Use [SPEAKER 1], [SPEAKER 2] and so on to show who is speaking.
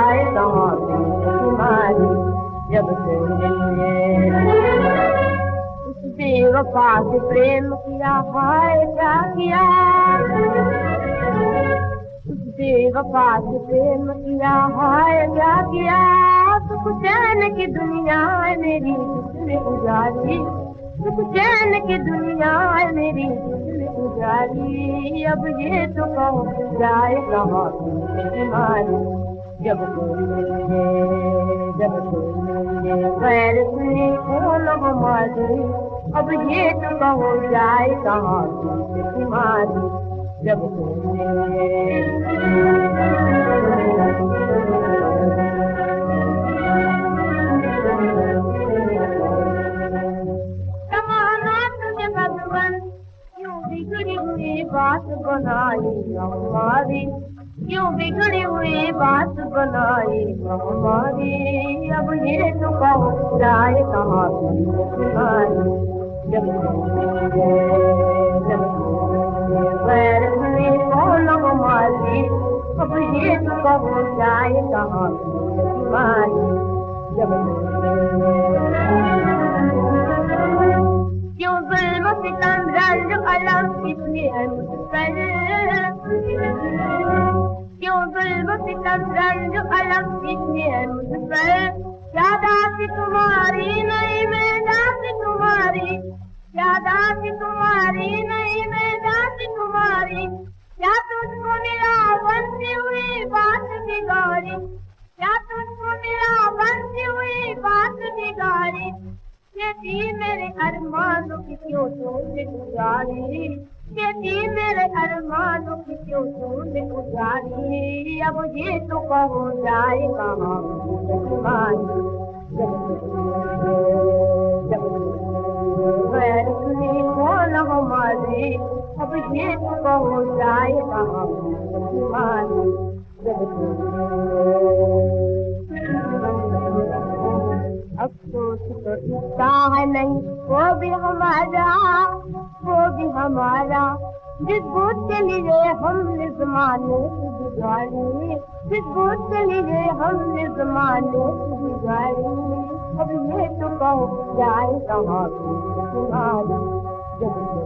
[SPEAKER 1] जाए कहाँ तुम्हारी जब से उस बेवफा से प्रेम किया, हाय क्या किया। उस बेवफा से प्रेम किया, हाय क्या किया। सुख चैन की दुनिया मेरी जिसने गुजारी, सुख चैन की दुनिया मेरी जिसने गुजारी। अब ये तो कहो जाए कहाँ तुम्हारी जब मिलेंगे, जब मिलेंगे पैर सुनी कौन हमारी। अब ये तो कहो जाए कहाँ तुम्हारी जब मिलेंगे। बिगड़ी हुई बात बनाई हमारी, क्यों बिगड़ी हुई बात बनाई हमारी। अब ये तो कहो जाए कहाँ तुम्हारी जब पैर हुई कौन हमारी। अब ये तो कहो जाए कहाँ तुम्हारी जब क्यों जुल्म सितम रंज अलग इतने हैं मुझ पर, क्यों जुल्म सितम रंज अलग इतने हैं मुझ पर। क्या दासी तुम्हारी नहीं मैं दासी तुम्हारी, क्या दासी तुम्हारी नहीं मैं दासी तुम्हारी। क्या तुझको मिला बनती हुई बात बिगाड़ी, क्या तुझको मिला बनती हुई बात बिगाड़ी। ये थी मेरे अरमानों की क्यों तूने गुजारी, ये थी मेरे अरमानों की क्यों तूने गुजारी। अब ये तो कहो जाए कहाँ तुम्हारी जब पैर सुनी कौन हमारी। अब ये तो कहो जाए कहाँ तुम्हारी अफसोस तो इसका है नहीं वो भी हमारा, वो भी हमारा। जिस बूथ के लिए हमने जमाने की गुजारी, जिस बूथ के लिए हमने जमाने की गुजारी। अब ये तो कहो जाए कहाँ तुम्हारी जब